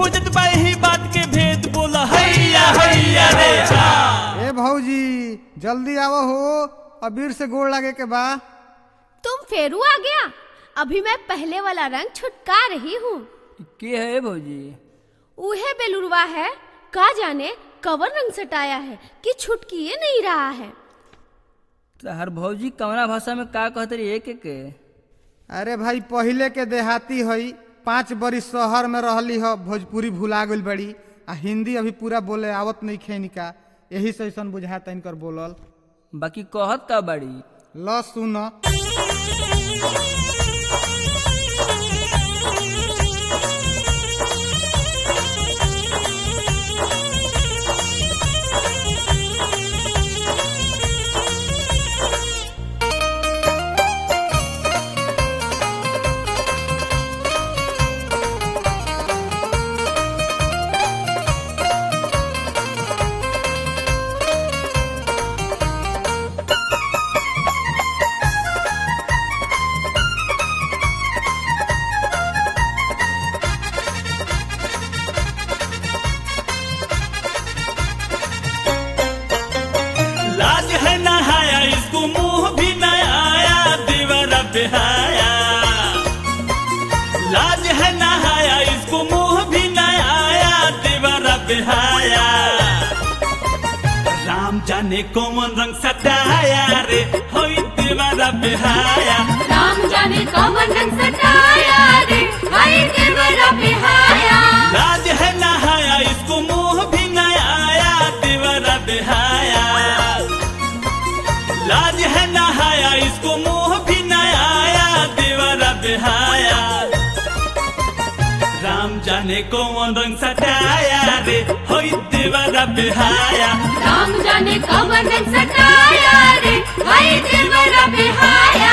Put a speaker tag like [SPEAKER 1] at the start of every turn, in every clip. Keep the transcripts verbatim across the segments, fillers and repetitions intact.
[SPEAKER 1] खोजत बा ही बात के भेद बोला हैया हैया रे हा।
[SPEAKER 2] ए भौजी जल्दी आवो हो, अबीर से गोड़ लागे के बा।
[SPEAKER 3] तुम फेरू आ गया? अभी मैं पहले वाला रंग छुटका रही हूँ।
[SPEAKER 4] के है भौजी?
[SPEAKER 3] उहे बेलुरवा है, का जाने कवर रंग सटाया है कि छुटकिए नहीं रहा है।
[SPEAKER 4] हर भौजी कवना भाषा में का कहते रही के के?
[SPEAKER 2] अरे भाई पहले के देहाती हई, पाँच बरिस शहर में रहली हो, भोजपुरी भुला गई बड़ी, आ हिंदी अभी पूरा बोले आवत नहीं खेनिका, यही से ऐसा बुझाता इनकर बोलल।
[SPEAKER 4] बाकी कहत का बड़ी?
[SPEAKER 2] ल सुन।
[SPEAKER 1] बेहाया लाज है नहाया, इसको मुंह भी न आया दीवारा बेहाया। राम जाने कौन रंग सटाया रे होई दीवारा बेहाया।
[SPEAKER 3] राम जाने कौन रंग सटाया रे होई दीवारा बेहाया।
[SPEAKER 1] लाज है नहाया, इसको मुंह भी न आया दीवारा बेहाया। लाज है नहाया, इसको मुंह भी न आया दीवारा बेहाया। राम जाने कौन रंग सटाया रे होई दीवारा बेहाया।
[SPEAKER 3] राम जाने कौन रंग सटाया रे होई दीवारा बेहाया।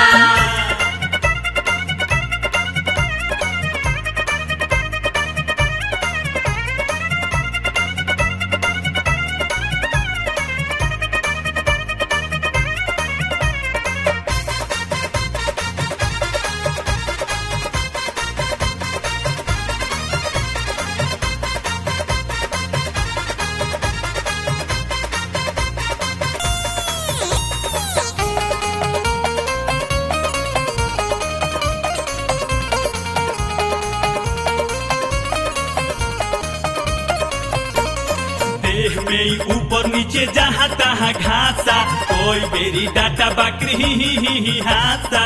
[SPEAKER 1] में ऊपर नीचे जहाँ तहाँ घासा, कोई बेरी डाटा बकरी ही हासा।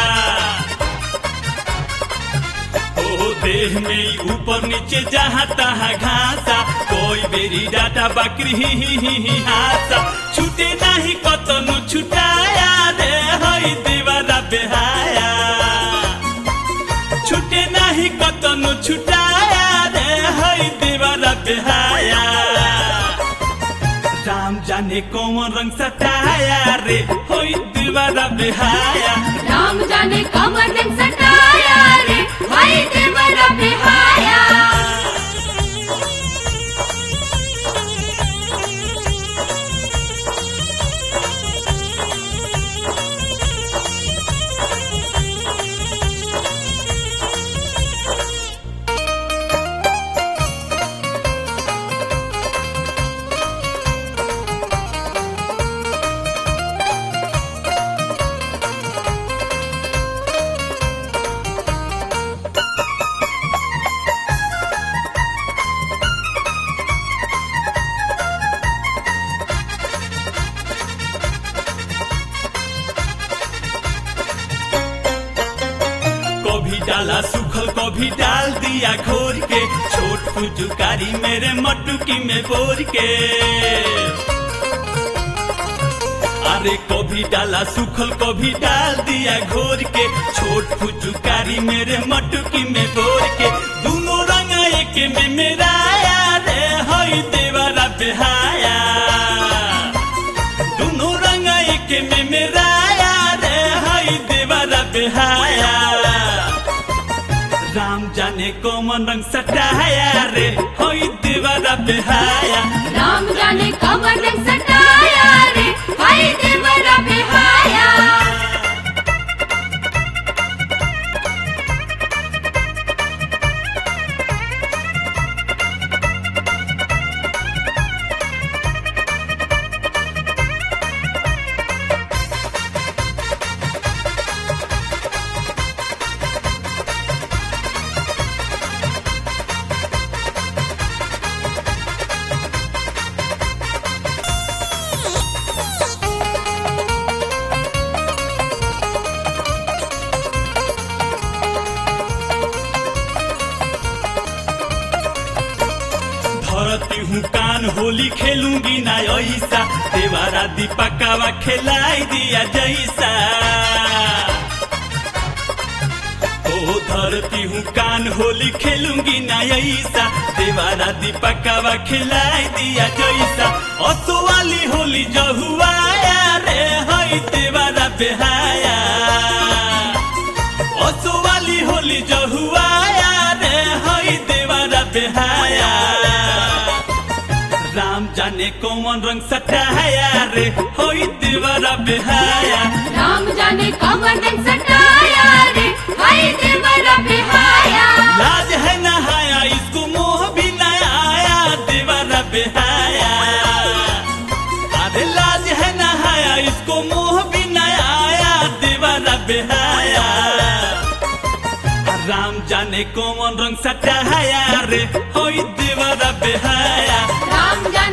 [SPEAKER 1] ओ देह में ऊपर नीचे जहाँ तहाँ घासा, कोई बेरी डाटा बकरी ही हासा। छूटे नहीं कतनु छुटाया रे होई दीवारा बेहाया। छूटे नहीं कतनु छुटाया रे होई दीवारा बेहाया। राम जाने कौन रंग सटाया रे होई दीवारा बेहाया।
[SPEAKER 3] राम जाने कौन रंग सटाया रे होई दीवारा बेहाया। कभी डाला सूखल कभी डाल दिया घोर के, छोट फुजुकारी मेरे मटुकी में बोर के। अरे कभी डाला सूखल कभी डाल दिया घोर के, छोट फुजुकारी मेरे मटुकी में बोर के। दोनों रंग एक में मेराया रे होई दीवारा बेहाया। दोनों रंग एक में मेराया रे होई दीवारा बेहाया। राम जाने कौन रंग सटाया रे होई दीवारा बेहाया। राम जाने कौन रंग सटाया रे होई दीवारा बेहाया।
[SPEAKER 1] धरती हूँ कान होली खेलूंगी ना ऐसा देवारा दीपकावा खिलाई दिया जैसा ओ धरती हूँ कान होली खेलूंगी ना ऐसा देवारा दीपकावा खिलाई दिया जैसा असो वाली होली जो हुआ रे हई देवारा बेहाया असो वाली होली जो हुआ रे हई देवारा बेहाया राम जाने कौन रंग सटाया रे होई देवारा बेहाया
[SPEAKER 5] राम जाने कौन रंग सटाया रे होई देवारा बेहाया
[SPEAKER 1] लाज है नहाया इसको मोह भी न आया देवारा बेहाया अरे लाज है नहाया इसको मोह भी न आया देवारा बेहाया राम जाने कौन रंग सटाया रे होई देवारा बेहाया
[SPEAKER 5] राम जाने